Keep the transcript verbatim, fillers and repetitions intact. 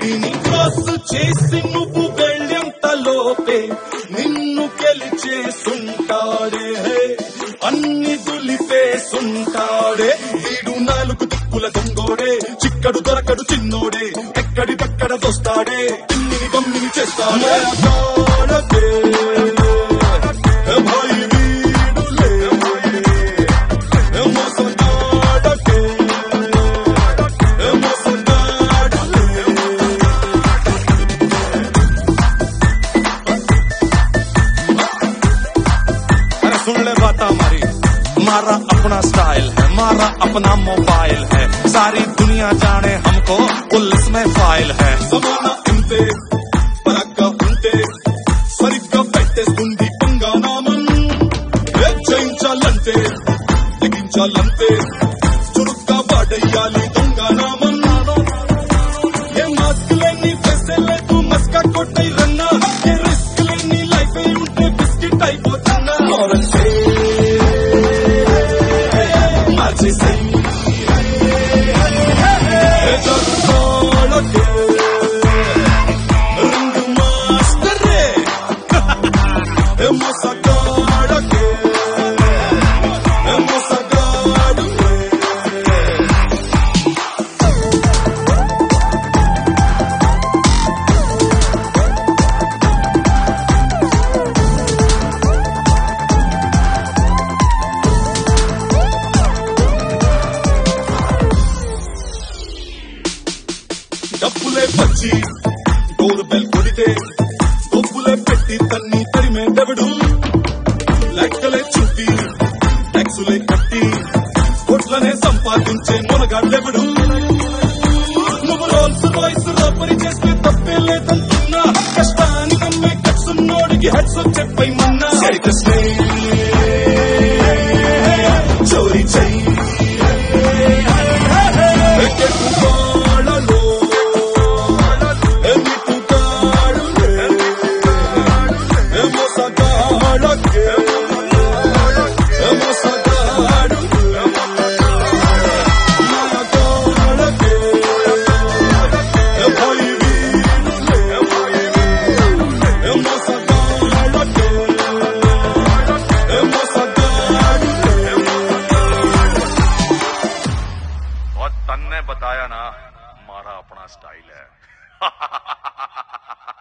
బౌండరీని cross చేసి నువ్వు వెళ్ళేంతలోపే నిన్ను గెలిచేసుంటాడే, అన్ని దులిపేసుంటాడే. వీడు నాలుగు దిక్కుల దొంగోడే, చిక్కడు దొరకడు చిన్నోడే, ఎక్కడి పక్కడ దొస్తాడే, ఇన్ని గమ్మిని చేస్తాడే. భాయి వీడులే మోసగాడకే మోసగాడులే. अरे सुन ले बात हमारी, मारा अपना स्टाइल है, मारा अपना मोबाइल है, सारी दुनिया जाने हमको पुलिस में फाइल है. जमाना इंते परक्का ఉంటే సరిగ్గా పెట్టేస్తుంది పంగానామం. జయించాలంటే తెగించాలంటే చురుగ్గా వాడేయాలి దొంగనామం. ఏ మాస్క్ లేని ఫెసే లేదు మస్కా కొట్టై రన్నా, ఏ రిస్క్ లేని లైఫ్ ఉంటే బిస్కెట్ అయిపోతున్నా. మార్చేసే జగోళకే రింగ్ మాస్టరే మోసగాడకే మోసగాడులే. డబ్బులే వచ్చి డోర్ బెల్ కొడితే డబ్బులే పెట్టి తన్ని తరిమే దెవడు. లెక్కలే చుట్టి ట్యాక్సులే కట్టి కోట్లనే సంపాదించే మొనగాడెవడు. నువ్వు రోల్స్ రాయ్స్ రాపరి చేస్తే తప్పే లేదంటున్నా, కష్టాన్ని నమ్మే కట్సున్నోడికి హెడ్స్ చెప్పై మన్నా. చోరీ చెయ్యి కెట్టుకోళ్ళలో ఎన్నికుతాడులే మోసగాడకే మోసగాడులే. మాయగాడకే భాయి వీడులే మోసగాడకే మోసగాడులే. और तन्ने बताया ना, मारा अपना स्टाइल है.